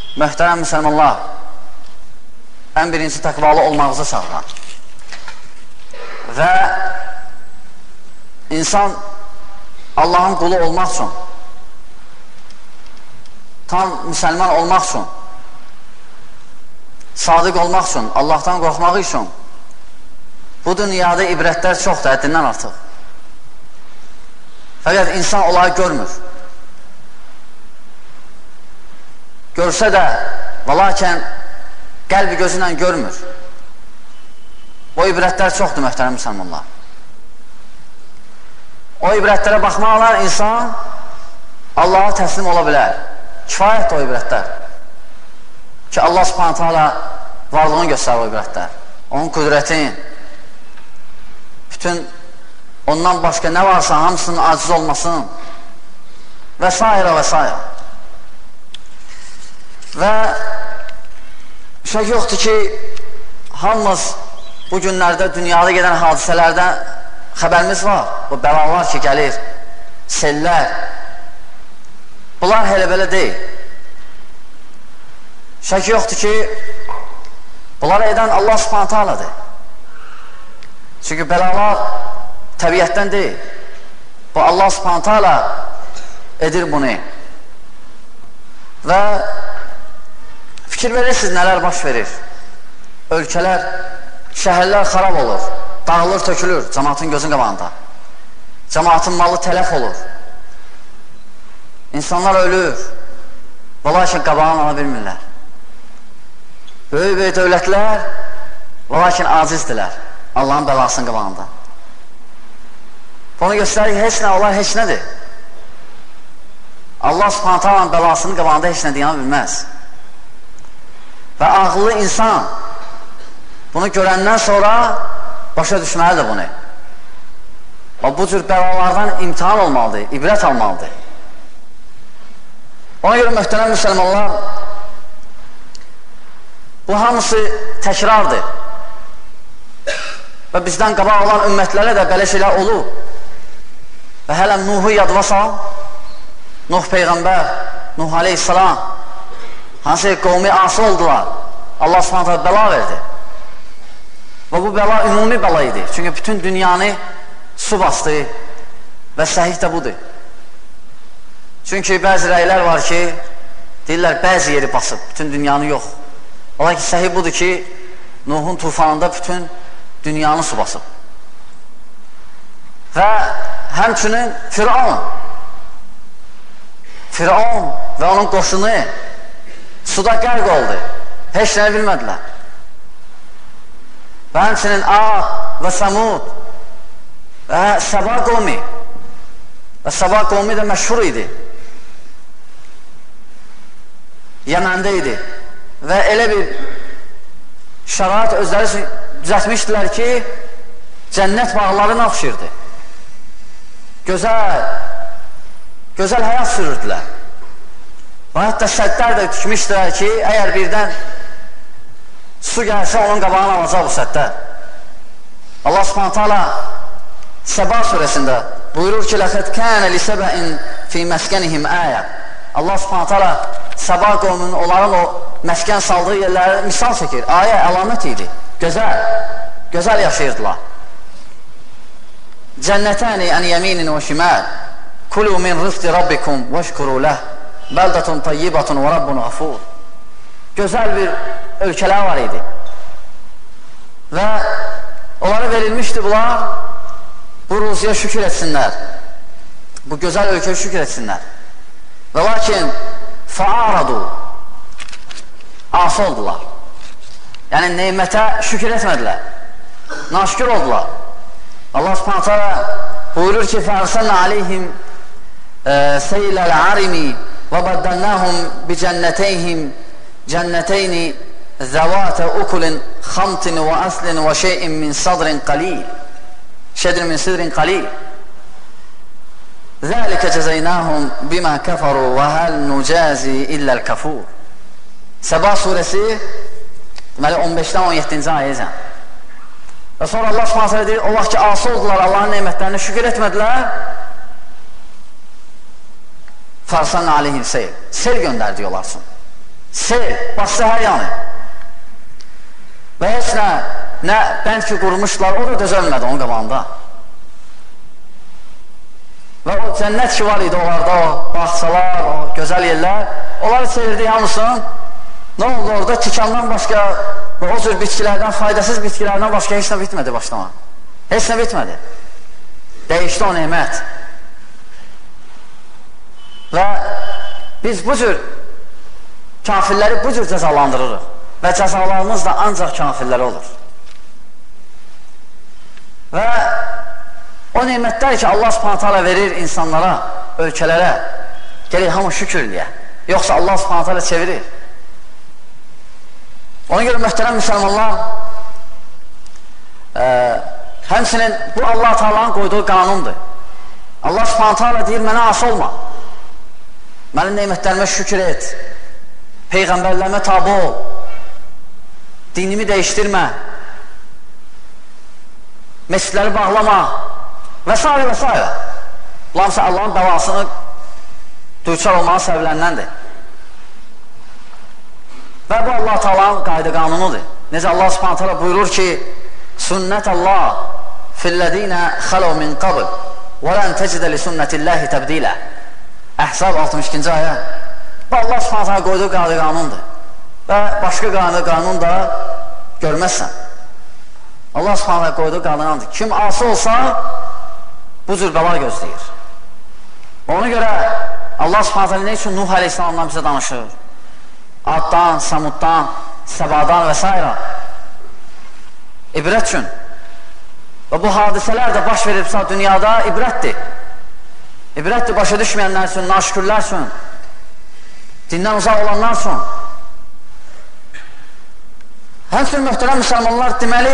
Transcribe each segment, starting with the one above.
Möhtərəm müsəlmanlar, ən birinci təqvalı olmağınıza çağıran və insan Allahın qulu olmaq üçün, tam müsəlman olmaq üçün, sadiq olmaq üçün, Allahdan qorxmaq üçün bu dünyada ibrətlər çoxdur, həddindən artıq. Fəqət insan onları görmür. Görsə də, və lakin qəlbi gözü ilə görmür. O ibrətlər çoxdur, möhtərəm müsəlmanlar. O ibrətlərə baxmaqla insan Allaha təslim ola bilər. Kifayətdir o ibrətlər. Ki, Allah subhanətə alə varlığını göstərir o ibrətlər. Onun qüdrətin, bütün ondan başqa nə varsa hamısının aciz olmasın və s. və s. Və şək yoxdur ki, hamımız bu günlərdə dünyada gedən hadisələrdən xəbərimiz var. Bu bəlalar ki, gəlir, sellər. Bunlar hələ belə deyil. Şək yoxdur ki, bunları edən Allah subhanətə alədir. Çünki bəlalar təbiətdən deyil. Bu Allah subhanətə alə edir bunu. Və fikir verirsiniz, nələr baş verir. Ölkələr, şəhərlər xarab olur, dağılır, tökülür cəmaatın gözün qabağında. Cəmaatın malı tələf olur. İnsanlar ölür, və lakin qabağını ala bilmirlər. Böyük dövlətlər, və lakin acizdirlər Allahın bəlasının qabağında. Bunu göstərir ki, heç nə olar, heç nədir. Allah subhanətə alanın bəlasının qabağında heç nə deyən bilməz. Və ağıllı insan bunu görəndən sonra başa düşməlidir bunu. Və bu cür bəlalardan imtihan olmalıdır, ibrət almalıdır. Ona görə möhtərəm müsəlmanlar, bu hamısı təkrardır. Və bizdən qabaq olan ümmətlərə də belə şeylər olur. Və hələ Nuhu yadva sal, Nuh Peyğəmbər, Nuh aleyhissalam, hansı qovmi asi oldular, Allah subhanətə bəla verdi. Və bu bəla ümumi bəla idi. Çünki bütün dünyanı su bastı və səhih də budur. Çünki bəzi rəylər var ki, deyirlər, bəzi yeri basıb, bütün dünyanı yox. Ola ki, səhih budur ki, Nuhun tufanında bütün dünyanı su basıb. Və həmçinin Firavun və onun qoşunu suda qərq oldu. Heç nəyi bilmədilər. Və həmçinin Ad və Samud və Səba qovmi. Və Səba qovmi də məşhur idi. Yəməndə idi. Və elə bir şərait özləri düzətmişdilər ki, cənnət bağlarına oxşirdi. Gözəl həyat sürürdülər. Və hətta səddlər də tikmişdilər ki, əgər birdən su gəlsə, onun qabağını alacaq bu səddlər. Allah subhanətə alə Səba surəsində buyurur ki, لَقَدْ كَانَ لِسَبَئٍ فِي مَسْكَنِهِمْ آيَةً. Allah subhanətə alə Səba qovmunun onların o məskən saldığı yerləri misal çəkir. Ayə, əlamət idi. Gözəl yaşayırdılar. Cənnətəni ən yəminin və şiməl. Kulu min rızqi rabbikum vəşkuru ləh. Bəldətun tayyibatun və rabbun ғafur. Gözəl bir ölkələr var idi. Və onlara verilmişdi bunlar, bu ruziyə şükür etsinlər. Bu gözəl ölkəyə şükür etsinlər. Və lakin fa'aradu, asi oldular. Yəni neymətə şükür etmədilər. Naşükür oldular. Allah subhanətə buyurur ki, fərsəlnə aleyhim seyləl arimi və bəddəlnəhum bi cənnəteyni zəvatə ukulin xamtin və əslin və şeyin min sadrin qalil. Şedrin min sidrin qalil. Zəlikə cəzəynəhum bimə kəfəru və həl nücəzi illəl kəfur. Səba surəsi deməli 15-dən 17-ci ayəcən. Və sonra Allah subhanətə deyir, o vaxt ki, asi oldular, Allahın neymətlərini şükür etmədilər, fərsanə aleyhim seyr göndərdi yol arasın. Sel, bastı hər yanı. Və heç nə bənd ki qurmuşlar, o da dözəlmədi onun qabağında. Və o cənnət ki var idi onlarda, o bağçalar, o gözəl yerlər, onları çevirdi hamısını. Nə oldu orada? Tikandan başqa, o cür bitkilərdən, faydasız bitkilərdən başqa heç nə bitmədi başlama. Heç nə bitmədi. Dəyişdi o nemət. Və biz bu cür kafirləri bu cür cəzalandırırıq. Və cəzalarımız da ancaq kafirlərə olur. Və o nemətlər ki, Allah subhanət hala verir insanlara, ölkələrə, gələk hamı şükür eləyə. Yoxsa Allah subhanət hala çevirir. Ona görə möhtərəm müsəlmanlar, həmçinin bu Allah Taala'nın qoyduğu qanundur. Allah subhanət hala deyir, mənə as olma. Mənim nemətlərimə şükür et. Peyğəmbərlərimə tabi ol. Dinimi dəyişdirmə. Məscidləri bağlama. Və s. və s. Bunlar Allahın bəlasını düçar olmağa səbəblərindəndir. Və bu Allah Taala'nın qayda qanunudur. Necə Allah subhanət hala buyurur ki, sünnət Allah fillədinə xələv min qabl və lən tecidə li sünnətilləhi təbdilə. Əhzab 62-ci ayə. Bu Allah subhanət hala qoyduğu qayda qanundur. Və başqa qayda qanun da görməzsən. Allah subhanət hala qoyduğu qayda qanundur. Kim asi olsa, bu cür bəla gözləyir. Ona görə Allah subhanət hala nə üçün Nuh əleyhissalamdan bizə danışır? Addan, Samuddan, Səbadan və s. İbrət üçün. Və bu hadisələr də baş veribsə dünyada ibrətdir. İbrətdir başa düşməyənlər üçün, naşükürlər üçün, dindən uzaq olanlar üçün. Həmçinin möhtərəm müsəlmanlar, deməli,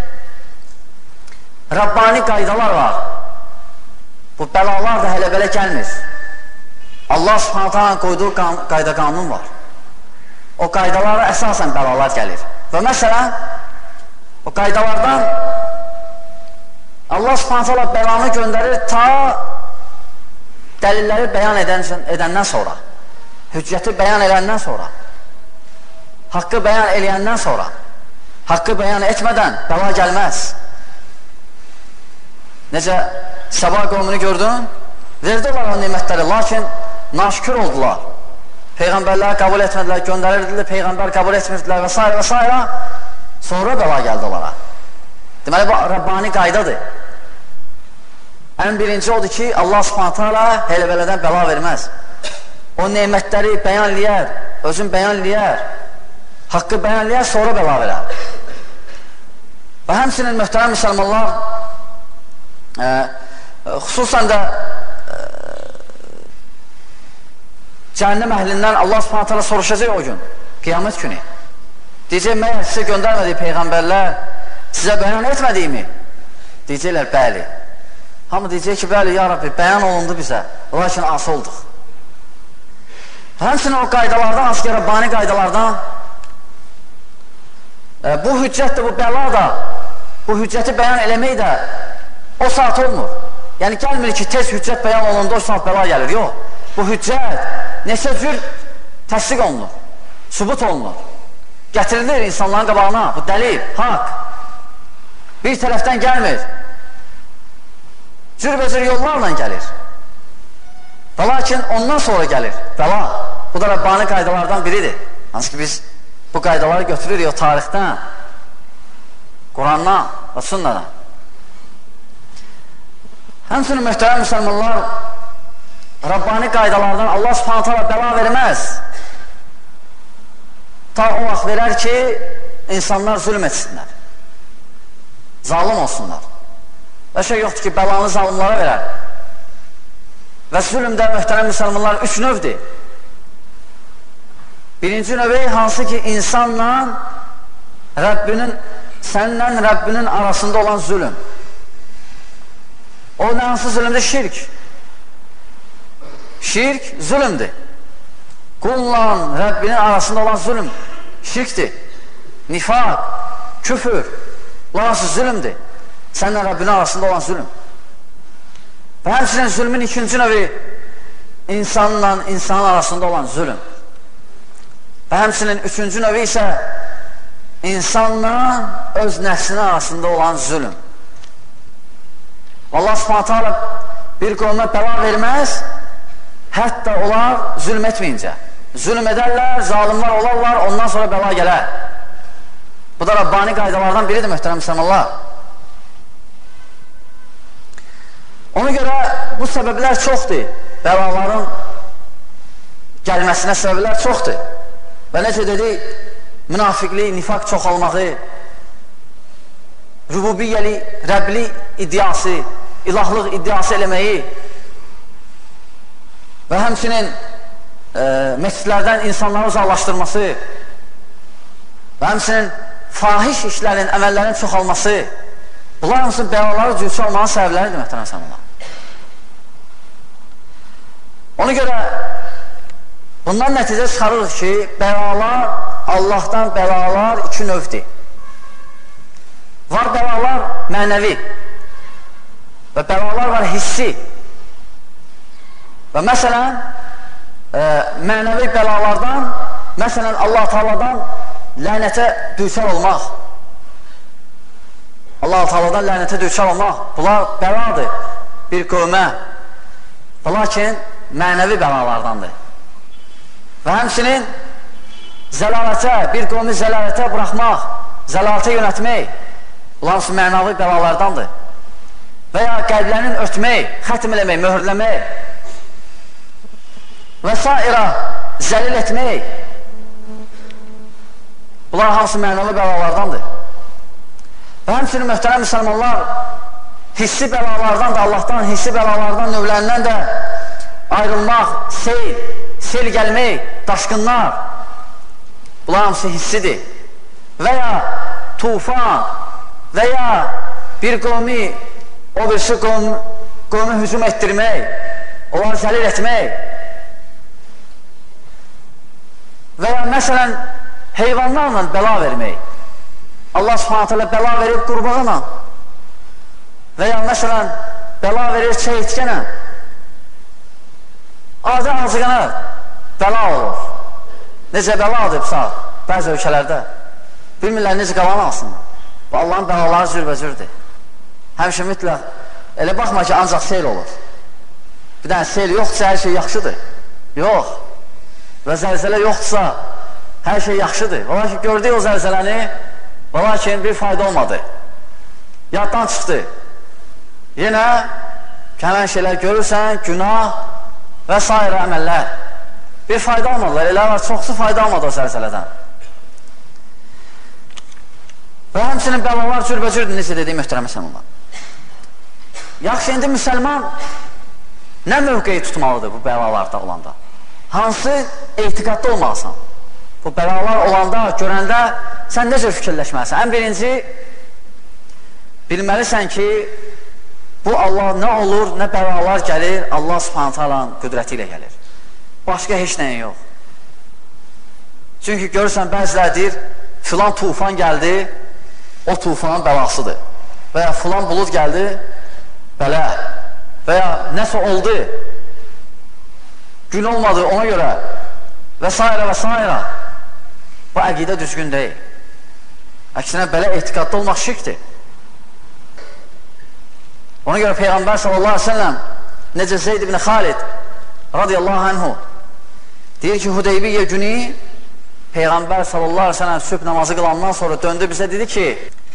Rabbani qaydalar var. Bu bəlalar da hələ belə gəlmir. Allah subhanət hala qoyduğu qayda qanun var. O qaydalara əsasən bəlalar gəlir. Və məsələn, o qaydalardan Allah subhanət hala bəlanı göndərir ta dəlilləri bəyan edəndən sonra, hüccəti bəyan edəndən sonra, haqqı bəyan eləyəndən sonra, haqqı bəyan etmədən bəla gəlməz. Necə Səba qovmunu gördün? Verdiler o nimətləri, lakin naşükür oldular. Peyğəmbərləri qəbul etmədilər, göndərirdilər, Peyğəmbər qəbul etmirdilər və s. və s. Sonra bəla gəldi onlara. Deməli, bu Rabbani qaydadır. Ən birinci odur ki, Allah subhanət hala elə-belədən bəla verməz. O nemətləri bəyan eləyər, özün bəyan eləyər, haqqı bəyan eləyər, sonra bəla verər. Və həmçinin möhtərəm müsəlmanlar, xüsusən də cəhənnəm əhlindən Allah subhanət hala soruşacaq o gün, qiyamət günü. Deyəcək, məyər sizə göndərmədiyi Peyğəmbərlər sizə bəyan etmədiyimi? Deyəcəklər, bəli. Hamı deyəcək ki, bəli, ya Rabbi, bəyan olundu bizə, lakin as olduq. Həmçinin o qaydalardan, asker Rabbani qaydalardan, bu hüccət də, bu bəla da, bu hüccəti bəyan eləmək də o saat olmur. Yəni, gəlmir ki, tez hüccət bəyan olundu, o saat bəla gəlir. Yox, bu hüccət neçə cür təsdiq olunur, sübut olunur, gətirilir insanların qabağına, bu dəlil, haqq. Bir tərəfdən gəlmir, cürbəcür yollarla gəlir. Və lakin ondan sonra gəlir, bəla. Bu da Rabbani qaydalardan biridir. Hansı ki, biz bu qaydaları götürürük o tarixdən, Qurandan və sünnadan. Həmçinin möhtərəm müsəlmanlar, Rabbani qaydalardan Allah subhanət hala bəla verməz. Ta o vaxt verər ki, insanlar zülm etsinlər, zalim olsunlar. Və şey yoxdur ki, bəlanı zalimlara verər. Və zülmdə möhtərəm müsəlmanlar 3 növdir. Birinci növü hansı ki, insanla Rəbbinin, sənlə Rəbbinin arasında olan zülm. O nə hansı zülmdür? Şirk. Şirk zülmdür. Qulla Rəbbinin arasında olan zülm şirkdir. Nifaq, küfür, hansı zülmdür. Sənlə Rəbbinin arasında olan zülm. Və həmçinin zülmün ikinci növü insanla insanın arasında olan zülm. Və həmçinin üçüncü növü isə insanla öz nəfsinin arasında olan zülm. Allah Subhanahu taala bir qövmə bəla verməz, hətta onlar zülm etməyincə. Zülm edərlər, zalimlər olarlar, ondan sonra bəla gələr. Bu da Rabbani qaydalardan biridir, möhtərəm müsəlmanlar. Ona görə bu səbəblər çoxdur, bəlaların gəlməsinə səbəblər çoxdur. Və necə dedik, münafiqlik, nifaq çoxalmağı, rububiyyəli, rəbli iddiası, ilahlıq iddiası eləməyi və həmçinin məscidlərdən insanları uzaqlaşdırması və həmçinin fahiş işlərin, əməllərin çoxalması, bunlar hamısı bəlaları cürçü olmanın səbəbləridir, möhtərəm müsəlmanlar. Ona görə bundan nəticə çıxarırıq ki, bəlalar, Allahdan bəlalar iki növdür. Var bəlalar mənəvi və bəlalar var hissi. Və məsələn, mənəvi bəlalardan, məsələn, Allah Teala'dan lənətə düçar olmaq. Allah Teala'dan lənətə düçar olmaq, bunlar bəladır bir qövmə. Lakin mənəvi bəlalardandır. Və həmçinin zəlalətə, bir qövmü zəlalətə buraxmaq, zəlalətə yönətmək, bunlar hamısı mənəvi bəlalardandır. Və ya qəlblərinin örtmək, xətm eləmək, möhürləmək və s. zəlil etmək, bunlar hamısı mənəvi bəlalardandır. Və həmçinin möhtərəm müsəlmanlar, hissi bəlalardan da, Allahdan hissi bəlalardan, növlərindən də ayrılmaq, sel gəlmək, daşqınlar, bunlar hamısı hissidir. Və ya tufan və ya bir qövmi, o birisi qövmi hücum etdirmək, onları zəlil etmək və ya məsələn heyvanlarla bəla vermək. Allah Subhanahu taala bəla verib qurbağana və ya məsələn bəla verir çəyirtkənə, azı-azıqana bəla olur. Necə bəladır bəzi ölkələrdə, bilmirlər necə qalan alsınlar. Bu Allahın bəlaları cürbəcürdür. Həmişə mütləq, elə baxma ki, ancaq sel olur. Bir dənə sel yoxdursa, hər şey yaxşıdır. Yox. Və zəlzələ yoxdursa, hər şey yaxşıdır. Ola ki, gördük o zəlzələni, ola ki, bir fayda olmadı. Yaddan çıxdı. Yenə gələn şeylər görürsən, günah və s. əməllər. Bir fayda olmadılar, elə var, çoxsu fayda olmadı o zəlzələdən. Və həmçinin bəlalar cürbəcürdür, necə dediyi möhtərəm müsəlmanlar. Yaxşı, indi müsəlman nə mövqeyi tutmalıdır bu bəlalarda olanda? Hansı etiqadda olmalısan? Bu bəlalar olanda, görəndə sən necə fikirləşməlisən? Ən birinci, bilməlisən ki, bu Allah nə olur, nə bəlalar gəlir, Allah Subhanahu taala'nın qüdrəti ilə gəlir. Başqa heç nəyin yox. Çünki görürsən, bəzilər deyir, filan tufan gəldi, o tufanın bəlasıdır. Və ya filan bulud gəldi, bələ. Və ya nəsə oldu, gün olmadı ona görə və s. və s. Bu əqidə düzgün deyil. Əksinə, belə etiqadda olmaq şirkdir. Ona görə Peyğəmbər sallallahu aleyhi ve sellem necə Zeyd ibn Xalid radiyallahu anhu deyir ki, Hudeybiyyə günü Peyğəmbər sallallahu aleyhi ve sellem sübh namazı qılandan sonra döndü bizə dedi ki,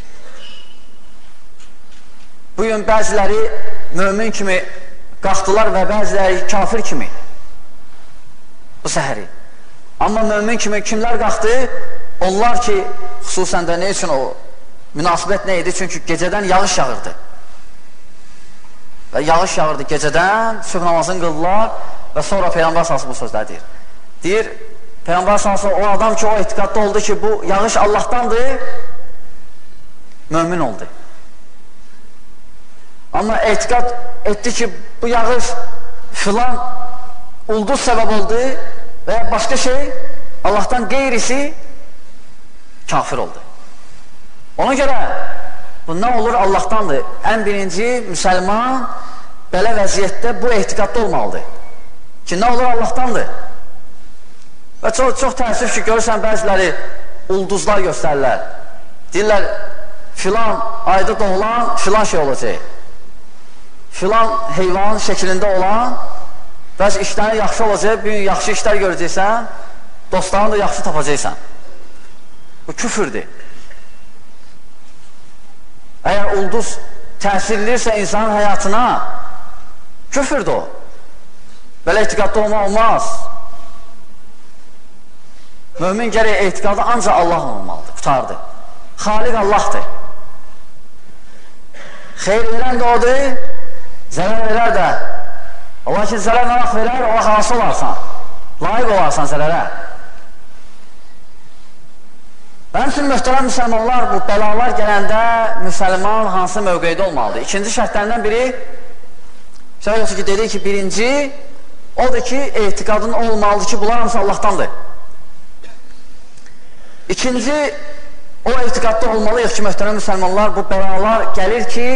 bugün bəziləri mömin kimi qalxdılar və bəziləri kafir kimi bu səhəri. Amma mömin kimi kimlər qalxdı? Onlar ki, xüsusən də nə üçün o münasibət nə idi? Çünki gecədən yağış yağırdı. Və yağış yağırdı gecədən, sübh namazını qıldılar və sonra Peyğəmbər sallallahu bu sözlər deyir. Deyir, Peyğəmbər sallallahu o adam ki, o etiqadda oldu ki, bu yağış Allahdandır, mömin oldu. Amma etiqad etdi ki, bu yağış filan ulduz səbəb oldu və ya başqa şey, Allahdan qeyrisi kafir oldu. Ona görə bu nə olur? Allahdandır. Ən birinci müsəlman belə vəziyyətdə bu etiqadda olmalıdır ki, nə olur? Allahdandır. Və çox təəssüf ki, görürsən, bəziləri ulduzlar göstərirlər. Deyirlər, filan ayda doğulan filan şey olacaq. Filan heyvan şəklində olan bəzi işlərin yaxşı olacaq, bir gün yaxşı işlər görəcəksən, dostlarını da yaxşı tapacaqsan. Bu küfürdür. Əgər ulduz təsirliyirsə insanın həyatına, küfürdür o. Belə etiqadda olmaz. Mömin gərək etiqadı ancaq Allah olmalıdır, qutardır. Xaliq Allahdır. Xeyr verən də odur, zərər verər də. Lakin zərər nə vaxt verər, o vaxt hansı olarsan, layiq olarsan zərərə. Həmçinin möhtərəm müsəlmanlar, bu bəlalar gələndə müsəlman hansı mövqeydə olmalıdır? İkinci şərtlərindən biri, yoxsa ki, dedik ki, birinci, odur ki, etiqadın olmalıdır ki, bunlar hamısı Allahdandır. İkinci, o etiqadda olmalıyıq ki, möhtərəm müsəlmanlar, bu bəlalar gəlir ki,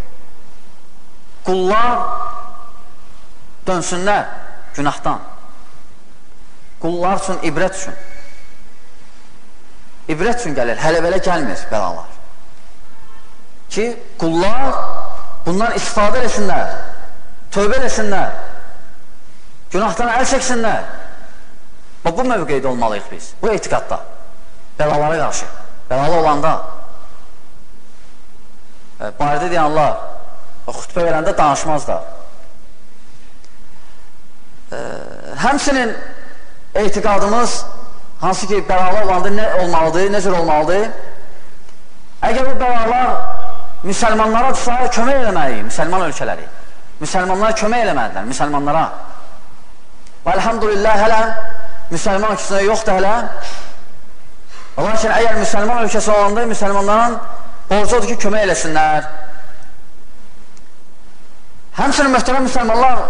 qullar dönsünlər günahdan. Qullar üçün, ibrət üçün. İbrət üçün gəlir, hələ belə gəlmir bəlalar. Ki, qullar bundan istifadə eləsinlər, tövbə eləsinlər, günahdan əl çəksinlər. Bu mövqeydə olmalıyıq biz, bu etiqadda, bəlalara qarşı, bəlalı olanda. Barədə deyənlər, xütbə verəndə danışmazlar. Həmçinin etiqadımız hansı ki, bəlalı olanda nə olmalıdır, necə olmalıdır? Əgər bu bəlalar müsəlmanlara düşsə, kömək eləməliyik, müsəlman ölkələri. Müsəlmanlara kömək eləməlidirlər, müsəlmanlara. Və elhamdülillah, hələ müsəlman ölkəsində yoxdur hələ. Lakin əgər müsəlman ölkəsi olanda, müsəlmanların borcu odur ki, kömək eləsinlər. Həmçinin möhtərəm müsəlmanlar,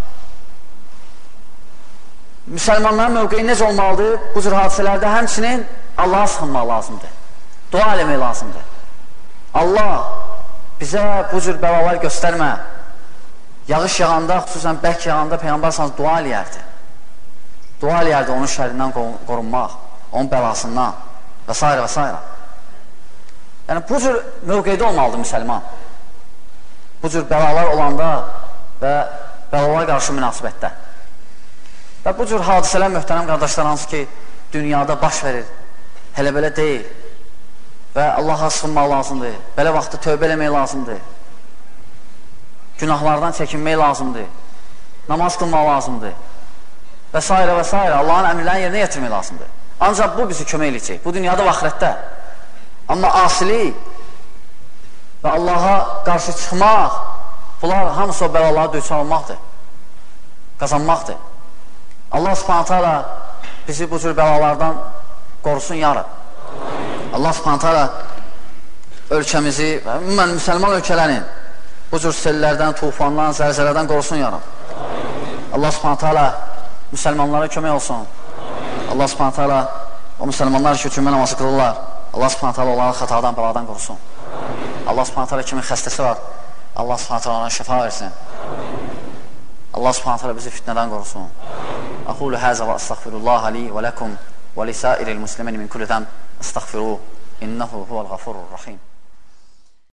müsəlmanların mövqeyi necə olmalıdır? Bu cür hadisələrdə həmçinin Allaha sığınmaq lazımdır. Dua eləmək lazımdır. Allah bizə bu cür bəlalar göstərmə. Yağış yağanda, xüsusən bərk yağanda Peyğəmbər sallallahu dua eləyərdi. Dua eləyərdi onun şərrindən qorunmaq, onun bəlasından və s. və s. Yəni, bu cür mövqeydə olmalıdır müsəlman. Bu cür bəlalar olanda və bəlalara qarşı münasibətdə. Və bu cür hadisələr, möhtərəm qardaşlar, hansı ki, dünyada baş verir, hələ belə deyil və Allaha sığınmaq lazımdır, belə vaxtda tövbə eləmək lazımdır, günahlardan çəkinmək lazımdır, namaz qılmaq lazımdır və s. və s. Allahın əmrlərini yerinə yetirmək lazımdır. Ancaq bu bizi kömək edəcək, bu dünyada və axirətdə. Amma asilik və Allaha qarşı çıxmaq, bunlar hamısı o bəlalara düçar olmaqdır, qazanmaqdır. Allah subhanətə alə bizi bu cür bəlalardan qorusun ya Rab. Allah subhanətə alə ölkəmizi və ümumən müsəlman ölkələrin bu cür sellərdən, tufandan, zəlzələdən qorusun ya Rab. Allah subhanətə alə müsəlmanlara kömək olsun. Allah subhanətə alə o müsəlmanlar ki, cümlə namazı qılırlar. Allah subhanətə alə onları xətadan, bəladan qorusun. Allah subhanətə alə kimin xəstəsi var, Allah subhanətə alə ona şəfa versin. Allah subhanətə alə bizi fitnədən qorusun. أقول هذا وأستغفر الله لي ولكم ولسائر المسلمين من كل ذنب استغفروه إنه هو الغفور الرحيم.